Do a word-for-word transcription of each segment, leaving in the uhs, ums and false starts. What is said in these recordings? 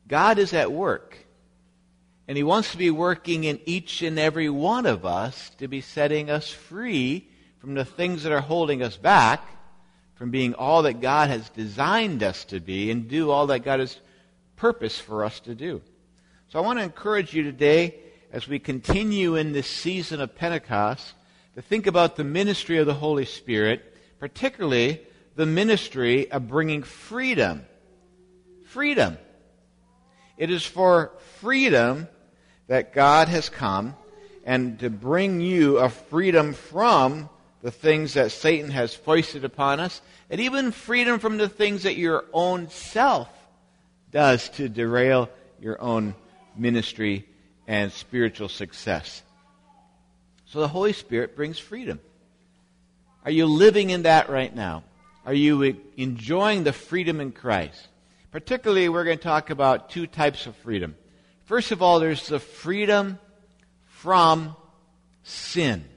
God is at work. And He wants to be working in each and every one of us to be setting us free from the things that are holding us back from being all that God has designed us to be and do all that God has purposed for us to do. So I want to encourage you today, as we continue in this season of Pentecost, to think about the ministry of the Holy Spirit, particularly the ministry of bringing freedom. Freedom. It is for freedom that God has come, and to bring you a freedom from the things that Satan has foisted upon us, and even freedom from the things that your own self does to derail your own ministry and spiritual success. So the Holy Spirit brings freedom. Are you living in that right now? Are you enjoying the freedom in Christ? Particularly, we're going to talk about two types of freedom. First of all, there's the freedom from sin.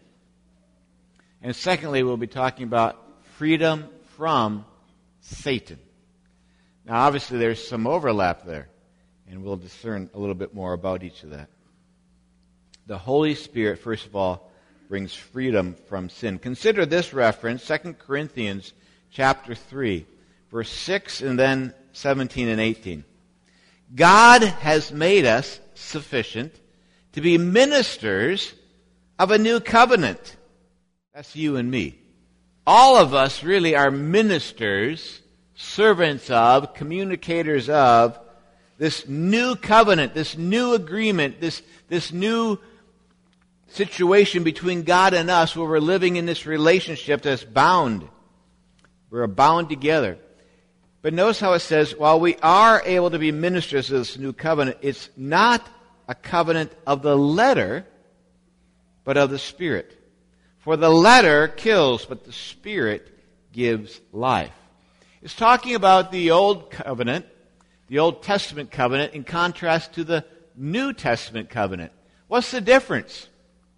And secondly, we'll be talking about freedom from Satan. Now, obviously, there's some overlap there, and we'll discern a little bit more about each of that. The Holy Spirit, first of all, brings freedom from sin. Consider this reference, Second Corinthians chapter three, verse six, and then seventeen and eighteen. God has made us sufficient to be ministers of a new covenant. That's you and me. All of us really are ministers, servants of, communicators of this new covenant, this new agreement, this, this new situation between God and us, where we're living in this relationship that's bound. We're bound together. But notice how it says, while we are able to be ministers of this new covenant, it's not a covenant of the letter, but of the Spirit. For the letter kills, but the Spirit gives life. It's talking about the Old Covenant, the Old Testament covenant, in contrast to the New Testament covenant. What's the difference?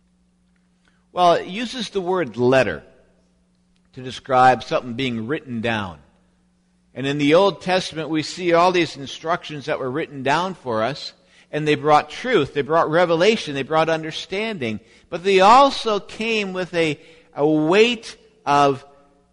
Well, it uses the word letter to describe something being written down. And in the Old Testament, we see all these instructions that were written down for us, and they brought truth, they brought revelation, they brought understanding, but they also came with a, a weight of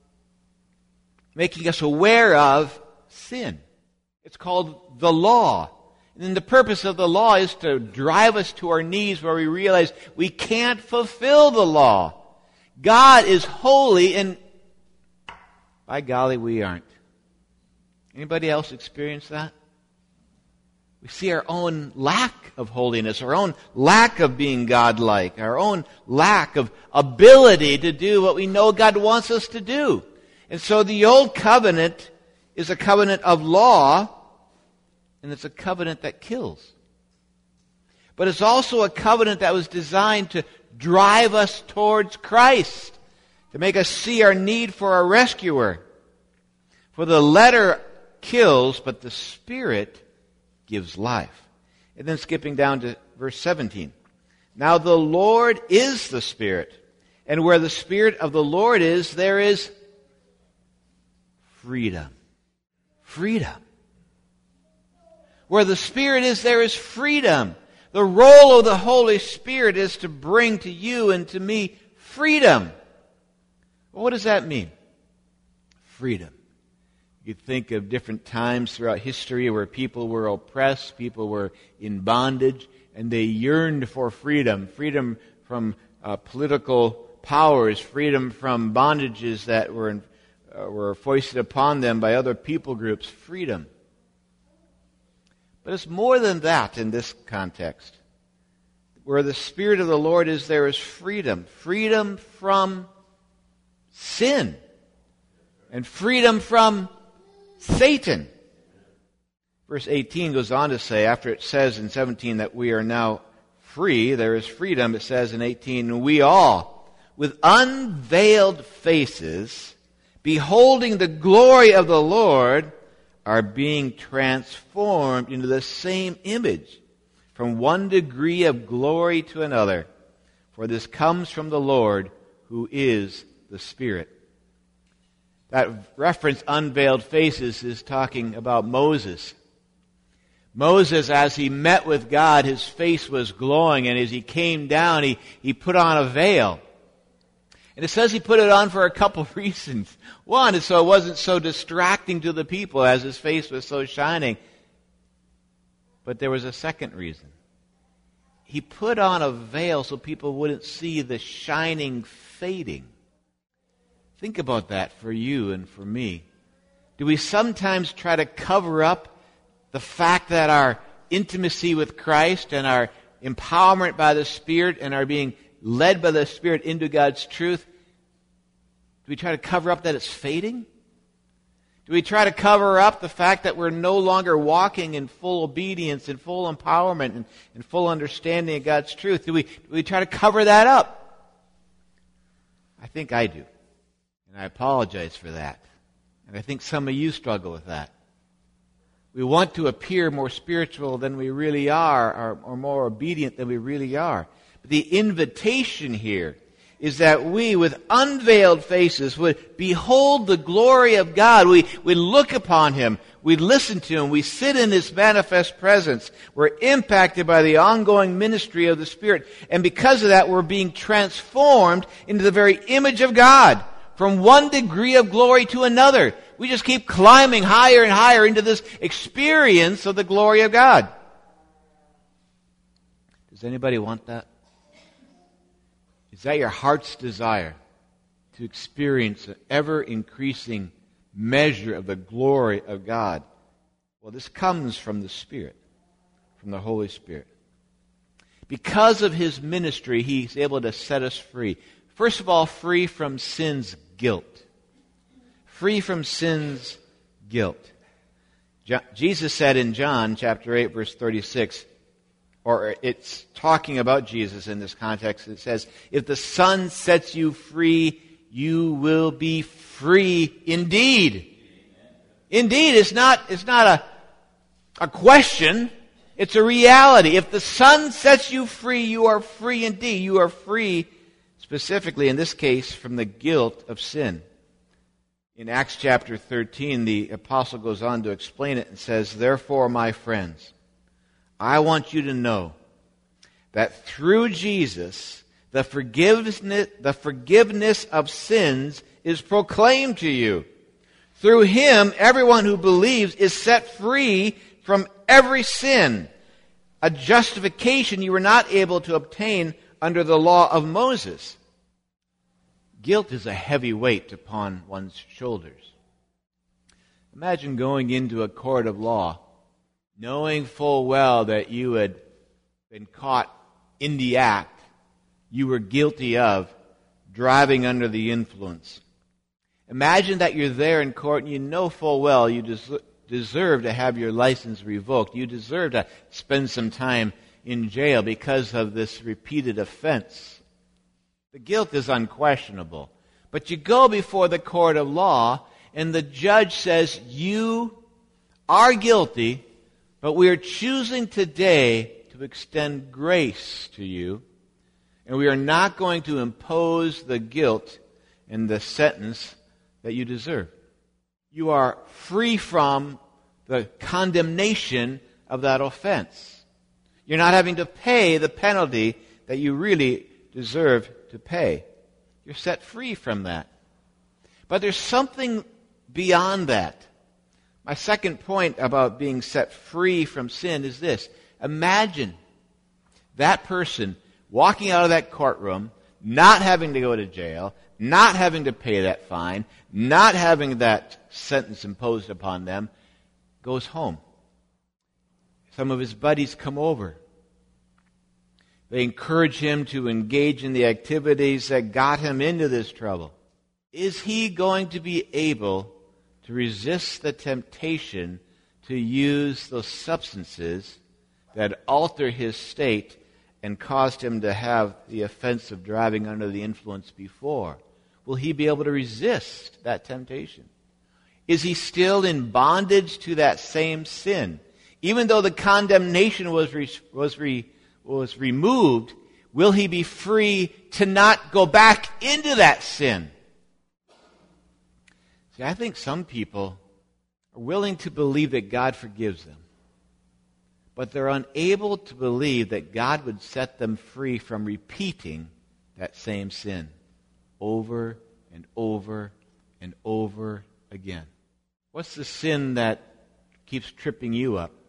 making us aware of sin. It's called the law. And then the purpose of the law is to drive us to our knees, where we realize we can't fulfill the law. God is holy, and by golly, we aren't. Anybody else experience that? We see our own lack of holiness, our own lack of being God-like, our own lack of ability to do what we know God wants us to do. And so the Old Covenant is a covenant of law, and it's a covenant that kills. But it's also a covenant that was designed to drive us towards Christ, to make us see our need for a rescuer. For the letter kills, but the Spirit gives life. And then skipping down to verse seventeen. Now the Lord is the Spirit, and where the Spirit of the Lord is, there is freedom. Freedom. Where the Spirit is, there is freedom. The role of the Holy Spirit is to bring to you and to me freedom. Well, what does that mean? Freedom. You think of different times throughout history where people were oppressed, people were in bondage, and they yearned for freedom. Freedom from uh, political powers, freedom from bondages that were, in, uh, were foisted upon them by other people groups. Freedom. But it's more than that in this context. Where the Spirit of the Lord is, there is freedom. Freedom from sin. And freedom from Satan. Verse eighteen goes on to say, after it says in seventeen that we are now free, there is freedom, it says in eighteen, we all, with unveiled faces, beholding the glory of the Lord, are being transformed into the same image, from one degree of glory to another. For this comes from the Lord, who is the Spirit. That reference, unveiled faces, is talking about Moses. Moses, as he met with God, his face was glowing, and as he came down, he, he put on a veil. And it says he put it on for a couple of reasons. One is so it wasn't so distracting to the people as his face was so shining. But there was a second reason. He put on a veil so people wouldn't see the shining fading. Think about that for you and for me. Do we sometimes try to cover up the fact that our intimacy with Christ and our empowerment by the Spirit and our being led by the Spirit into God's truth, do we try to cover up that it's fading? Do we try to cover up the fact that we're no longer walking in full obedience and full empowerment and, and full understanding of God's truth? Do we, do we try to cover that up? I think I do. And I apologize for that. And I think some of you struggle with that. We want to appear more spiritual than we really are, or, or more obedient than we really are. But the invitation here is that we, with unveiled faces, would behold the glory of God. We, we look upon Him. We listen to Him. We sit in His manifest presence. We're impacted by the ongoing ministry of the Spirit. And because of that, we're being transformed into the very image of God, from one degree of glory to another. We just keep climbing higher and higher into this experience of the glory of God. Does anybody want that? Is that your heart's desire, to experience an ever-increasing measure of the glory of God? Well, this comes from the Spirit, from the Holy Spirit. Because of His ministry, He's able to set us free. First of all, free from sin's guilt. Free from sin's guilt. Jesus said in John chapter eight, verse thirty-six, or it's talking about Jesus in this context, it says, if the Son sets you free, you will be free indeed. Indeed, it's not, it's not a, a question, it's a reality. If the Son sets you free, you are free indeed. You are free, specifically in this case, from the guilt of sin. In Acts chapter thirteen, the apostle goes on to explain it and says, therefore, my friends, I want you to know that through Jesus, the forgiveness, the forgiveness of sins is proclaimed to you. Through Him, everyone who believes is set free from every sin, a justification you were not able to obtain under the law of Moses. Guilt is a heavy weight upon one's shoulders. Imagine going into a court of law, knowing full well that you had been caught in the act you were guilty of driving under the influence. Imagine that you're there in court and you know full well you des- deserve to have your license revoked. You deserve to spend some time in jail because of this repeated offense. The guilt is unquestionable. But you go before the court of law and the judge says, you are guilty, but we are choosing today to extend grace to you, and we are not going to impose the guilt and the sentence that you deserve. You are free from the condemnation of that offense. You're not having to pay the penalty that you really deserve to pay. You're set free from that. But there's something beyond that. My second point about being set free from sin is this. Imagine that person walking out of that courtroom, not having to go to jail, not having to pay that fine, not having that sentence imposed upon them, goes home. Some of his buddies come over. They encourage him to engage in the activities that got him into this trouble. Is he going to be able to resist the temptation to use those substances that alter his state and caused him to have the offense of driving under the influence before? Will he be able to resist that temptation? Is he still in bondage to that same sin? Even though the condemnation was re- was re- was removed, will he be free to not go back into that sin? See, I think some people are willing to believe that God forgives them. but they're unable to believe that God would set them free from repeating that same sin over and over and over again. What's the sin that keeps tripping you up?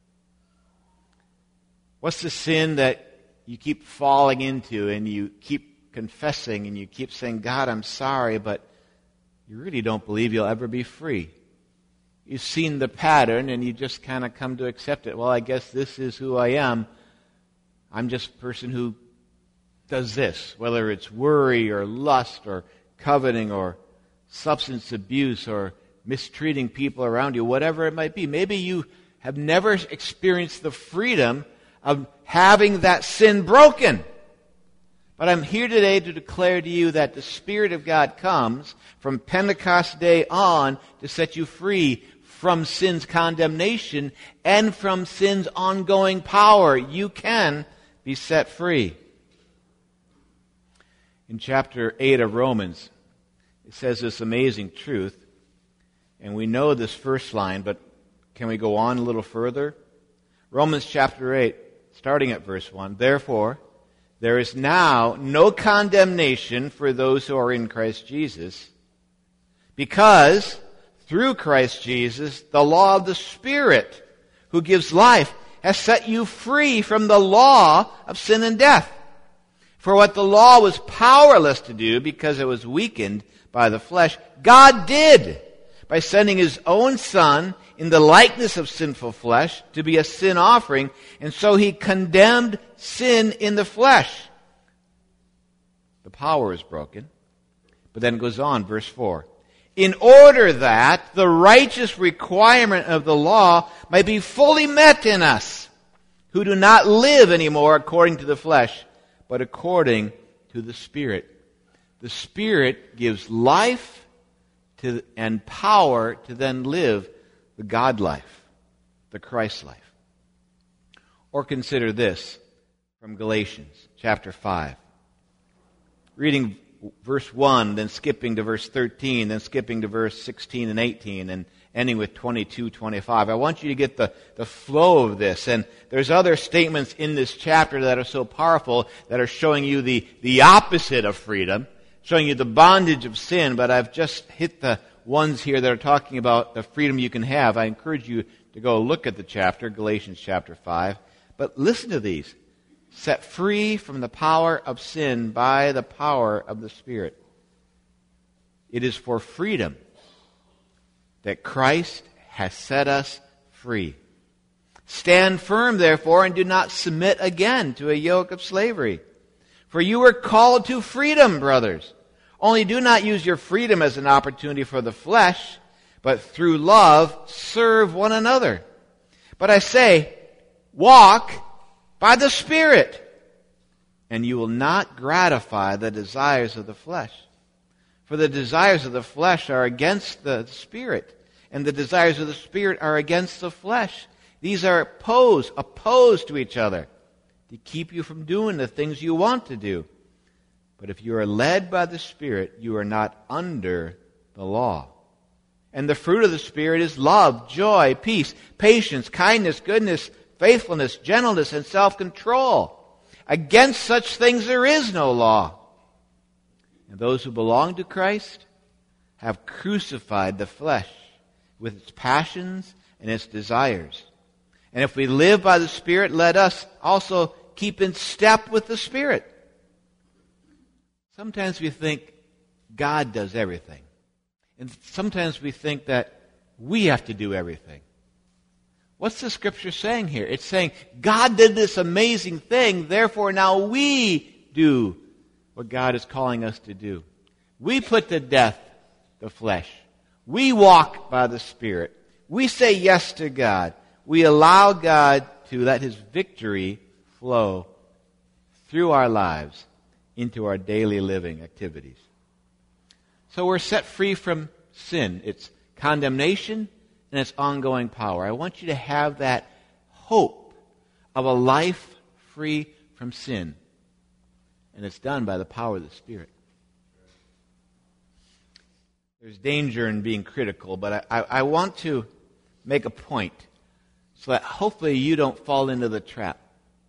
What's the sin that you keep falling into and you keep confessing and you keep saying, God, I'm sorry, but you really don't believe you'll ever be free? You've seen the pattern and you just kind of come to accept it. Well, I guess this is who I am. I'm just a person who does this, whether it's worry or lust or coveting or substance abuse or mistreating people around you, whatever it might be. Maybe you have never experienced the freedom of having that sin broken. But I'm here today to declare to you that the Spirit of God comes from Pentecost Day on to set you free from sin's condemnation and from sin's ongoing power. You can be set free. In chapter eight of Romans, it says this amazing truth, and we know this first line, but can we go on a little further? Romans chapter eight, starting at verse one, therefore, there is now no condemnation for those who are in Christ Jesus, because through Christ Jesus, the law of the Spirit who gives life has set you free from the law of sin and death. For what the law was powerless to do because it was weakened by the flesh, God did by sending His own Son in the likeness of sinful flesh to be a sin offering, and so He condemned sin in the flesh. The power is broken. But then it goes on, verse four. In order that the righteous requirement of the law might be fully met in us, who do not live anymore according to the flesh, but according to the Spirit. The Spirit gives life to, and power to then live the God life, the Christ life. Or consider this from Galatians chapter five. Reading verse one, then skipping to verse thirteen, then skipping to verse sixteen and eighteen, and ending with twenty-two, twenty-five. I want you to get the, the flow of this. And there's other statements in this chapter that are so powerful that are showing you the, the opposite of freedom, showing you the bondage of sin, but I've just hit the ones here that are talking about the freedom you can have. I encourage you to go look at the chapter, Galatians chapter five. But listen to these. Set free from the power of sin by the power of the Spirit. It is for freedom that Christ has set us free. Stand firm, therefore, and do not submit again to a yoke of slavery. For you were called to freedom, brothers. Only do not use your freedom as an opportunity for the flesh, but through love serve one another. But I say, walk by the Spirit, and you will not gratify the desires of the flesh. For the desires of the flesh are against the Spirit, and the desires of the Spirit are against the flesh. These are opposed, opposed to each other, to keep you from doing the things you want to do. But if you are led by the Spirit, you are not under the law. And the fruit of the Spirit is love, joy, peace, patience, kindness, goodness, faithfulness, gentleness, and self-control. Against such things there is no law. And those who belong to Christ have crucified the flesh with its passions and its desires. And if we live by the Spirit, let us also keep in step with the Spirit. Sometimes we think God does everything. And sometimes we think that we have to do everything. What's the Scripture saying here? It's saying God did this amazing thing, therefore now we do what God is calling us to do. We put to death the flesh. We walk by the Spirit. We say yes to God. We allow God to let His victory flow through our lives into our daily living activities. So we're set free from sin, its condemnation, and its ongoing power. I want you to have that hope of a life free from sin. And it's done by the power of the Spirit. There's danger in being critical, but I, I, I want to make a point so that hopefully you don't fall into the trap.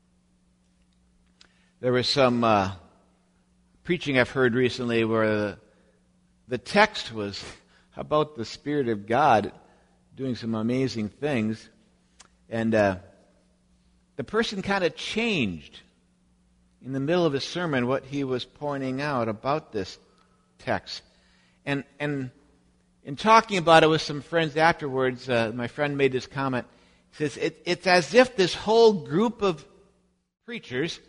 There was some uh, preaching I've heard recently where the, the text was about the Spirit of God doing some amazing things, and uh, the person kind of changed in the middle of his sermon what he was pointing out about this text. And and in talking about it with some friends afterwards, uh, my friend made this comment. He says, it, it's as if this whole group of preachers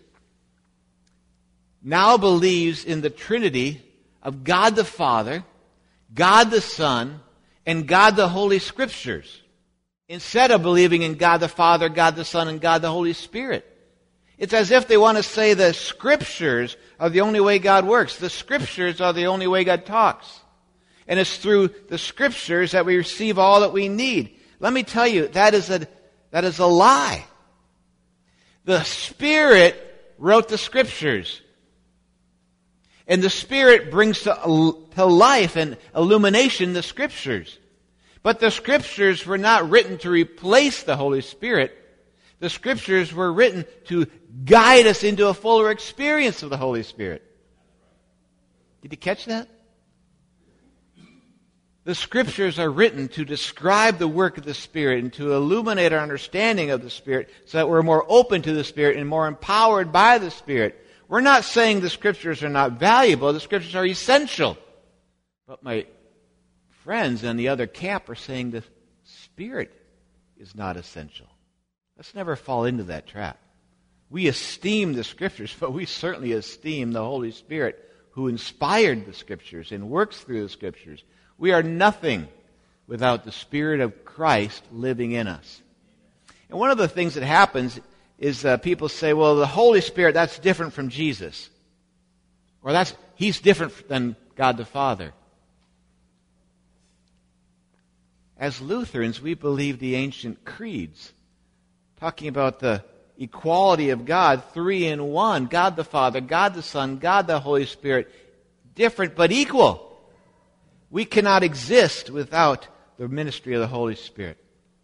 now believes in the Trinity of God the Father, God the Son, and God the Holy Scriptures, instead of believing in God the Father, God the Son, and God the Holy Spirit. It's as if they want to say the Scriptures are the only way God works. The Scriptures are the only way God talks. And it's through the Scriptures that we receive all that we need. Let me tell you, that is a, that is a lie. The Spirit wrote the Scriptures. And the Spirit brings to, to life and illumination the Scriptures. But the Scriptures were not written to replace the Holy Spirit. The Scriptures were written to guide us into a fuller experience of the Holy Spirit. Did you catch that? The Scriptures are written to describe the work of the Spirit and to illuminate our understanding of the Spirit so that we're more open to the Spirit and more empowered by the Spirit. We're not saying the Scriptures are not valuable. The Scriptures are essential. But my friends in the other camp are saying the Spirit is not essential. Let's never fall into that trap. We esteem the Scriptures, but we certainly esteem the Holy Spirit who inspired the Scriptures and works through the Scriptures. We are nothing without the Spirit of Christ living in us. And one of the things that happens is uh, people say, well, the Holy Spirit, that's different from Jesus. Or that's He's different than God the Father. As Lutherans, we believe the ancient creeds, talking about the equality of God, three in one, God the Father, God the Son, God the Holy Spirit, different but equal. We cannot exist without the ministry of the Holy Spirit.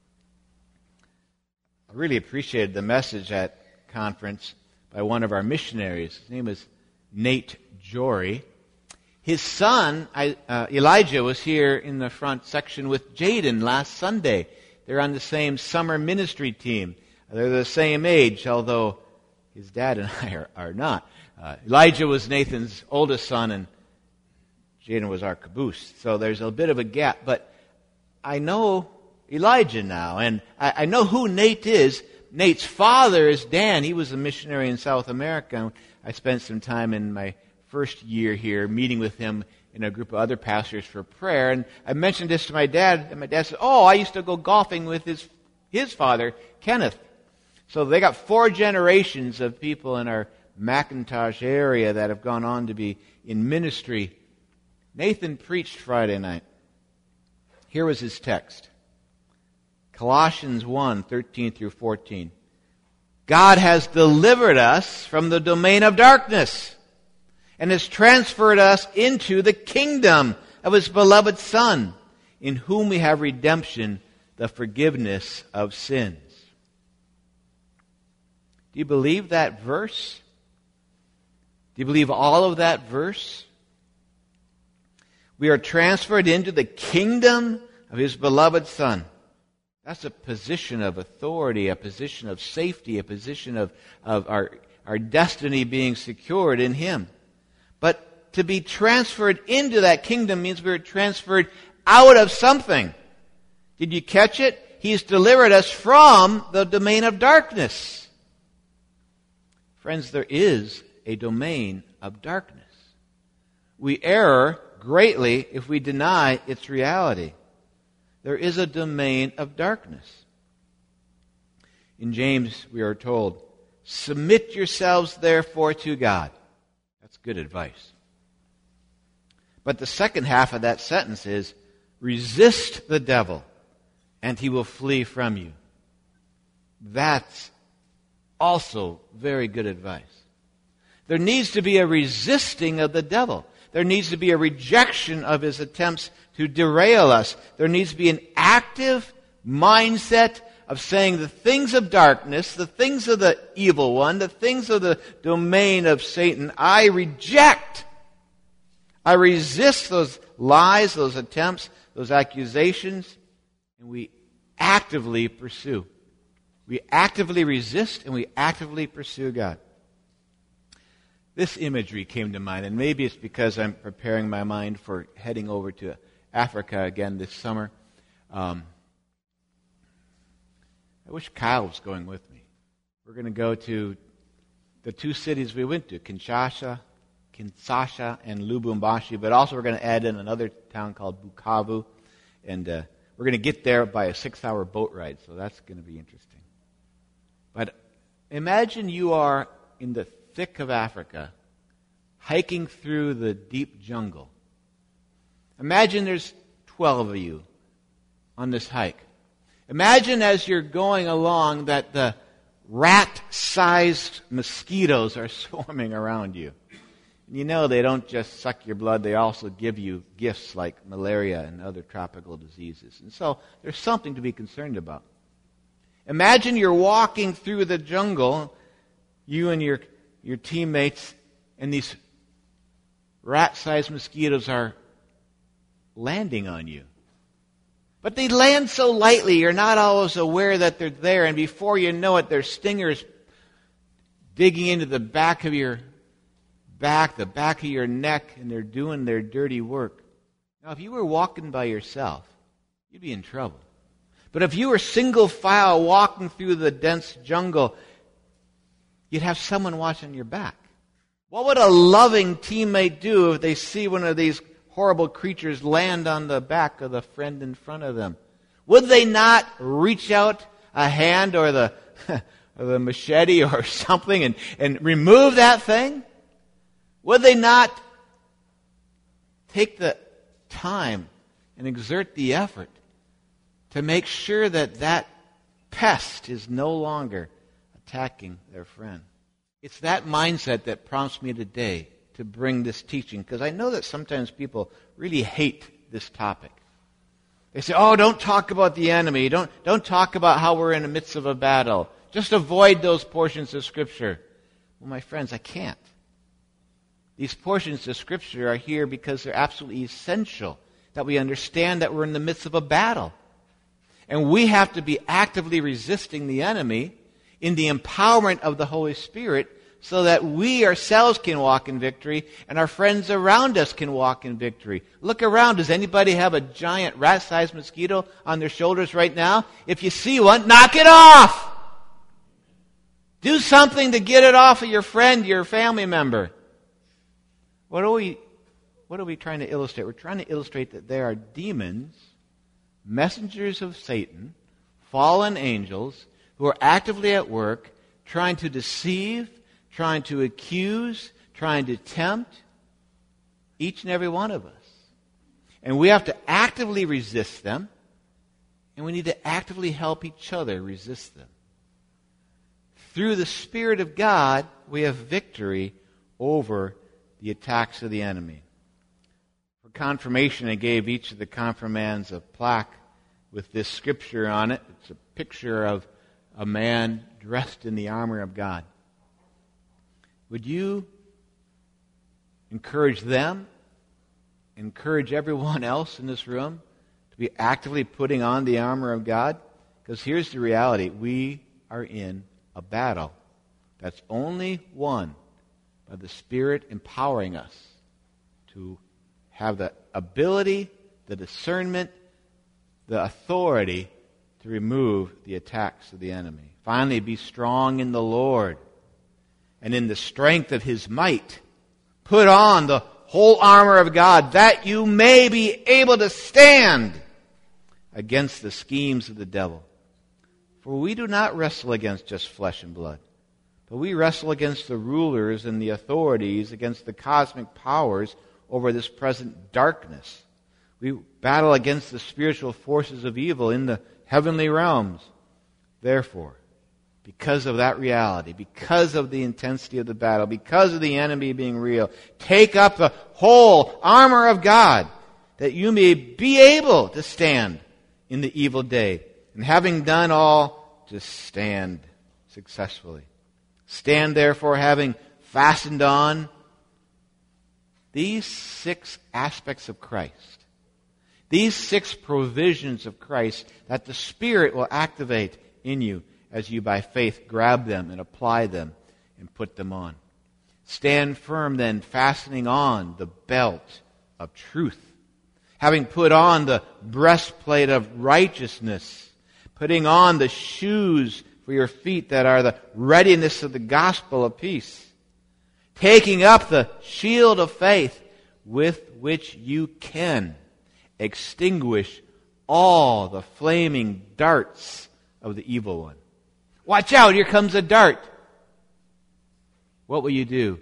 I really appreciated the message at conference by one of our missionaries. His name is Nate Jory. His son, uh, Elijah, was here in the front section with Jaden last Sunday. They're on the same summer ministry team. They're the same age, although his dad and I are, are not. Uh, Elijah was Nathan's oldest son, and Jaden was our caboose. So there's a bit of a gap. But I know Elijah now, and I, I know who Nate is. Nate's father is Dan. He was a missionary in South America. I spent some time in my first year here meeting with him and a group of other pastors for prayer. And I mentioned this to my dad, and my dad said, oh, I used to go golfing with his his father, Kenneth. So they got four generations of people in our McIntosh area that have gone on to be in ministry. Nathan preached Friday night. Here was his text. Colossians one, thirteen through fourteen. God has delivered us from the domain of darkness and has transferred us into the kingdom of His beloved Son, in whom we have redemption, the forgiveness of sins. Do you believe that verse? Do you believe all of that verse? We are transferred into the kingdom of His beloved Son. That's a position of authority, a position of safety, a position of, of our, our destiny being secured in Him. But to be transferred into that kingdom means we're transferred out of something. Did you catch it? He's delivered us from the domain of darkness. Friends, there is a domain of darkness. We err greatly if we deny its reality. There is a domain of darkness. In James, we are told, submit yourselves therefore to God. That's good advice. But the second half of that sentence is, resist the devil, and he will flee from you. That's also very good advice. There needs to be a resisting of the devil. There needs to be a rejection of his attempts to derail us. There needs to be an active mindset of saying the things of darkness, the things of the evil one, the things of the domain of Satan, I reject. I resist those lies, those attempts, those accusations, and we actively pursue. We actively resist and we actively pursue God. This imagery came to mind, and maybe it's because I'm preparing my mind for heading over to Africa again this summer. Um, I wish Kyle was going with me. We're going to go to the two cities we went to, Kinshasa, Kinshasa and Lubumbashi, but also we're going to add in another town called Bukavu, and uh, we're going to get there by a six-hour boat ride, so that's going to be interesting. But imagine you are in the thick of Africa, hiking through the deep jungle. Imagine there's twelve of you on this hike. Imagine as you're going along that the rat-sized mosquitoes are swarming around you. And you know they don't just suck your blood, they also give you gifts like malaria and other tropical diseases. And so there's something to be concerned about. Imagine you're walking through the jungle, you and your, your teammates, and these rat-sized mosquitoes are landing on you. But they land so lightly, you're not always aware that they're there, and before you know it, their stingers digging into the back of your back, the back of your neck, and they're doing their dirty work. Now, if you were walking by yourself, you'd be in trouble. But if you were single file walking through the dense jungle, you'd have someone watching your back. What would a loving teammate do if they see one of these horrible creatures land on the back of the friend in front of them? Would they not reach out a hand or the, or the machete or something and, and remove that thing? Would they not take the time and exert the effort to make sure that that pest is no longer attacking their friend? It's that mindset that prompts me today to bring this teaching, because I know that sometimes people really hate this topic. They say, oh, don't talk about the enemy. Don't, don't talk about how we're in the midst of a battle. Just avoid those portions of Scripture. Well, my friends, I can't. These portions of Scripture are here because they're absolutely essential that we understand that we're in the midst of a battle. And we have to be actively resisting the enemy in the empowerment of the Holy Spirit so that we ourselves can walk in victory and our friends around us can walk in victory. Look around. Does anybody have a giant rat-sized mosquito on their shoulders right now? If you see one, knock it off! Do something to get it off of your friend, your family member. What are we, what are we trying to illustrate? We're trying to illustrate that there are demons, messengers of Satan, fallen angels, who are actively at work trying to deceive, trying to accuse, trying to tempt each and every one of us. And we have to actively resist them, and we need to actively help each other resist them. Through the Spirit of God, we have victory over the attacks of the enemy. For confirmation, I gave each of the confirmands a plaque with this scripture on it. It's a picture of a man dressed in the armor of God. Would you encourage them, encourage everyone else in this room to be actively putting on the armor of God? Because here's the reality. We are in a battle that's only won by the Spirit empowering us to have the ability, the discernment, the authority to remove the attacks of the enemy. Finally, be strong in the Lord and in the strength of His might. Put on the whole armor of God that you may be able to stand against the schemes of the devil. For we do not wrestle against just flesh and blood, but we wrestle against the rulers and the authorities, against the cosmic powers over this present darkness. We battle against the spiritual forces of evil in the heavenly realms. Therefore, because of that reality, because of the intensity of the battle, because of the enemy being real, take up the whole armor of God that you may be able to stand in the evil day. And having done all, to stand successfully. Stand therefore, having fastened on these six aspects of Christ, these six provisions of Christ that the Spirit will activate in you as you by faith grab them and apply them and put them on. Stand firm then, fastening on the belt of truth, having put on the breastplate of righteousness, putting on the shoes for your feet that are the readiness of the gospel of peace, taking up the shield of faith with which you can extinguish all the flaming darts of the evil one. Watch out, here comes a dart. What will you do?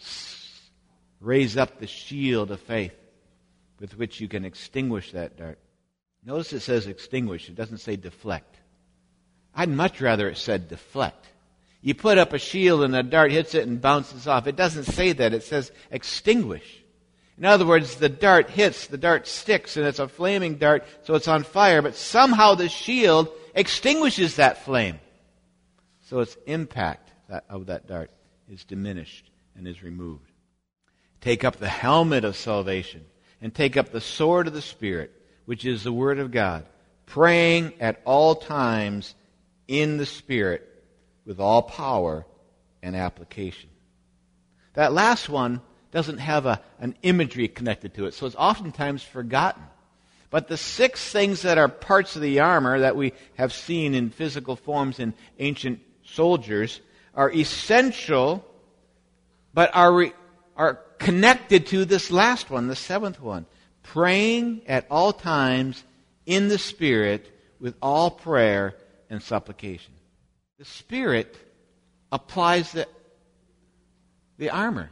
Raise up the shield of faith with which you can extinguish that dart. Notice it says extinguish. It doesn't say deflect. I'd much rather it said deflect. You put up a shield and a dart hits it and bounces off. It doesn't say that. It says extinguish. In other words, the dart hits, the dart sticks, and it's a flaming dart, so it's on fire, but somehow the shield extinguishes that flame. So its impact of that dart is diminished and is removed. Take up the helmet of salvation and take up the sword of the Spirit, which is the Word of God, praying at all times in the Spirit with all power and application. That last one doesn't have a, an imagery connected to it, so it's oftentimes forgotten. But the six things that are parts of the armor that we have seen in physical forms in ancient soldiers are essential, but are, re, are connected to this last one, the seventh one. Praying at all times in the Spirit with all prayer and supplication. The Spirit applies the, the armor.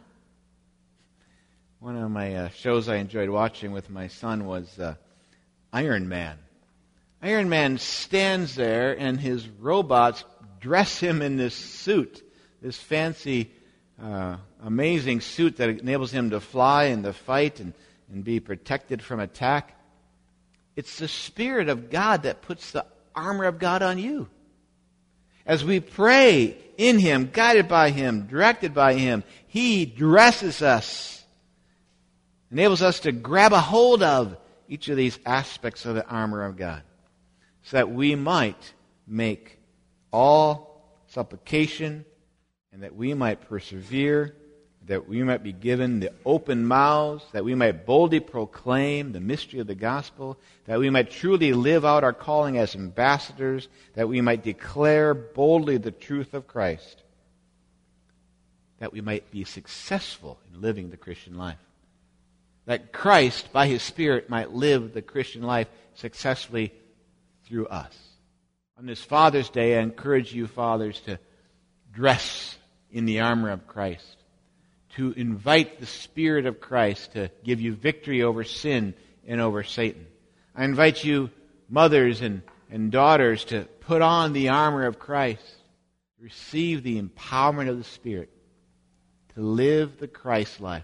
One of my uh, shows I enjoyed watching with my son was uh, Iron Man. Iron Man stands there and his robots dress him in this suit, this fancy, uh, amazing suit that enables him to fly and to fight and, and be protected from attack. It's the Spirit of God that puts the armor of God on you. As we pray in Him, guided by Him, directed by Him, He dresses us, enables us to grab a hold of each of these aspects of the armor of God, so that we might make all supplication, and that we might persevere, that we might be given the open mouths, that we might boldly proclaim the mystery of the gospel, that we might truly live out our calling as ambassadors, that we might declare boldly the truth of Christ, that we might be successful in living the Christian life. That Christ, by His Spirit, might live the Christian life successfully through us. On this Father's Day, I encourage you, fathers, to dress in the armor of Christ, to invite the Spirit of Christ to give you victory over sin and over Satan. I invite you, mothers and, and daughters, to put on the armor of Christ, receive the empowerment of the Spirit, to live the Christ life,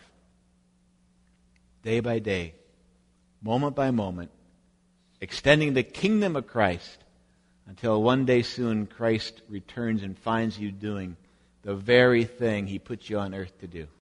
day by day, moment by moment, extending the kingdom of Christ until one day soon Christ returns and finds you doing the very thing He put you on earth to do.